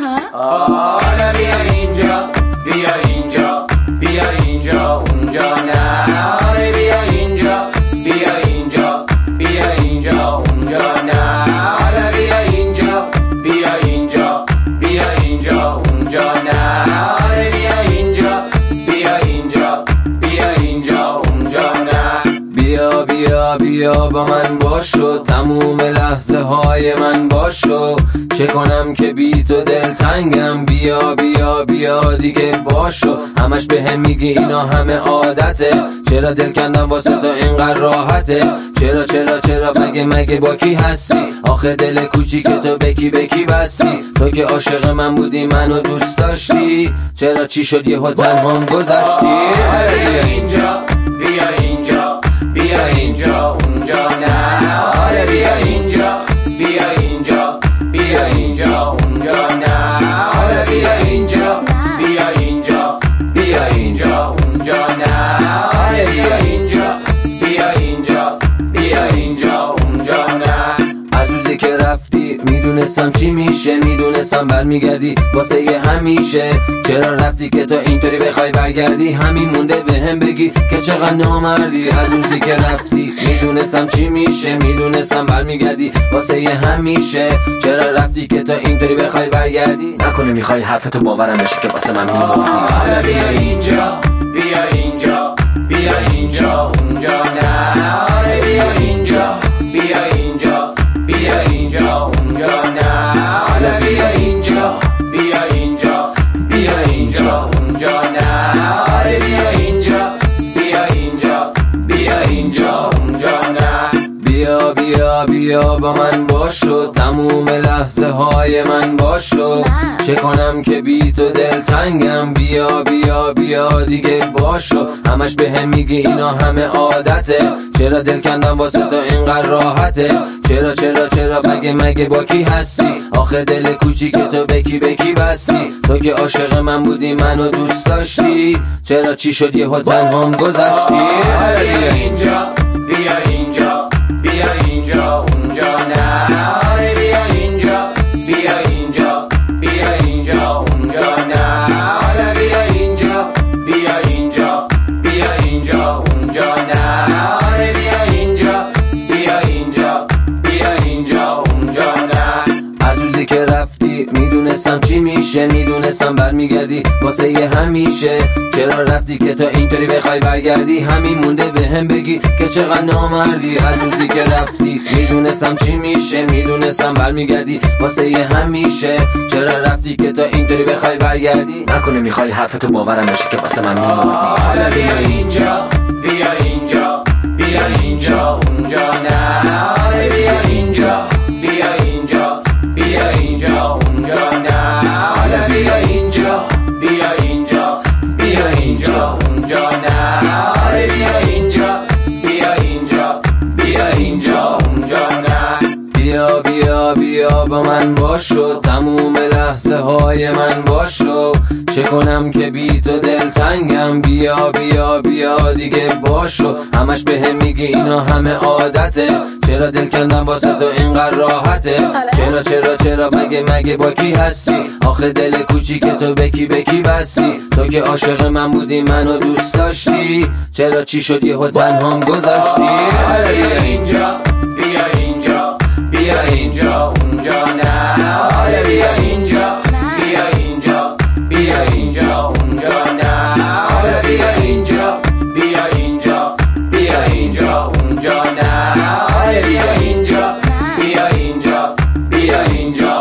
حالا بیا اینجا، بیا اینجا، بیا اینجا، اونجا نه. آره بیا اینجا، بیا اینجا، بیا اینجا، اونجا نه. حالا بیا اینجا، بیا اینجا، بیا اینجا، اونجا نه. آره بیا اینجا، بیا اینجا، بیا اینجا، اونجا نه. بیا بیا بیا با من باشو، تموم لحظه های من باشو. چه کنم که بی تو دلتنگم، بیا بیا بیا دیگه باشو. همش به هم میگی اینا همه عادته، چرا دل کندم واسه تو اینقدر راحته؟ چرا چرا چرا مگه با کی هستی؟ آخه دل کوچیک تو بکی بکی بستی. تو که عاشق من بودی منو دوست داشتی، چرا چی شد یهو تنهام گذشتی؟ بیا اینجا، بیا اینجا، بیا اینجا، اونجا نه. آره بیا اینجا، بیا اینجا، بیا اینجا، اونجا نه. آره بیا اینجا، بیا اینجا، بیا اینجا، اونجا نه. آره بیا اینجا، بیا اینجا، بیا اینجا، اونجا نه. از روزی که رفتی میدونستم چی میشه، میدونستم برمیگردی واسه یه همیشه. چرا رفتی که تو اینطوری بخوای برگردی؟ همین مونده به هم بگی که چقدر نامردی. از روزی که رفتی میدونستم چی میشه، میدونستم برمیگردی واسه یه همیشه. چرا رفتی که تو اینطوری بخوای برگردی؟ نکنه میخوای حرفتو باورم بشه که واسه من میموندی. حالا بیا اینجا، بیا اینجا، بیا اینجا، اونجا نه. آره بیا اینجا، بیا اینجا، بیا اینجا، اونجا نه. حالا بیا اینجا، بیا اینجا، بیا اینجا، اونجا نه. آره بیا اینجا، بیا اینجا، بیا اینجا، اونجا نه. بیا بیا بیا با من باشو، تموم لحظه های من باشو. چه کنم که بی تو دلتنگم، بیا بیا بیا دیگه باشو. همش به هم میگی اینا همه عادته، چرا دل کندم واسه تو اینقدر راحته؟ چرا چرا چرا مگه با کی هستی؟ آخه دل کوچیک تو بکی بکی بستی. تو که عاشق من بودی منو دوست داشتی، چرا چی شد یهو تنهام گذشتی؟ بیا اینجا، بیا اینجا، بیا اینجا، اونجا نه. آره بیا اینجا، بیا اینجا، بیا اینجا، اونجا نه. آره بیا اینجا، بیا اینجا، بیا اینجا، اونجا نه. آره بیا اینجا، بیا اینجا، بیا اینجا، اونجا نه. از روزی که رفتی میدونستم چی میشه، میدونستم برمیگردی واسه یه همیشه. چرا رفتی که تو اینطوری بخوای برگردی؟ همین مونده به هم بگی که چقدر نامردی. از روزی که رفتی میدونستم چی میشه، میدونستم برمیگردی واسه یه همیشه. چرا رفتی که تو اینطوری بخوای برگردی؟ نکنه میخوای حرفتو باورم بشه که واسه من میموندی. حالا بیا اینجا، بیا اینجا، بیا اینجا، اونجا نه. آره بیا اینجا، بیا اینجا، بیا اینجا، اونجا نه. حالا بیا اینجا، بیا اینجا، بیا اینجا، اونجا نه. آره بیا اینجا، بیا اینجا، بیا اینجا، اونجا نه. بیا بیا بیا با من باشو، تموم لحظه های من باشو. چه کنم که بی تو دلتنگم، بیا بیا بیا دیگه باشو. همش به هم میگی اینا همه عادته، چرا دل کندم واسه تو اینقدر راحته؟ چرا چرا چرا مگه با کی هستی؟ آخه دل کوچیک تو بکی بکی بستی. تو که عاشق من بودی منو دوست داشتی، چرا چی شد یهو تنهام گذشتی؟ حالا بیا اینجا، بیا اینجا، بیا اینجا، اونجا نه. حالا بیا اینجا، بیا اینجا، بیا اینجا، اونجا نه. حالا بیا اینجا، بیا اینجا، بیا اینجا، اونجا نه. حالا بیا اینجا، بیا اینجا، بیا اینجا،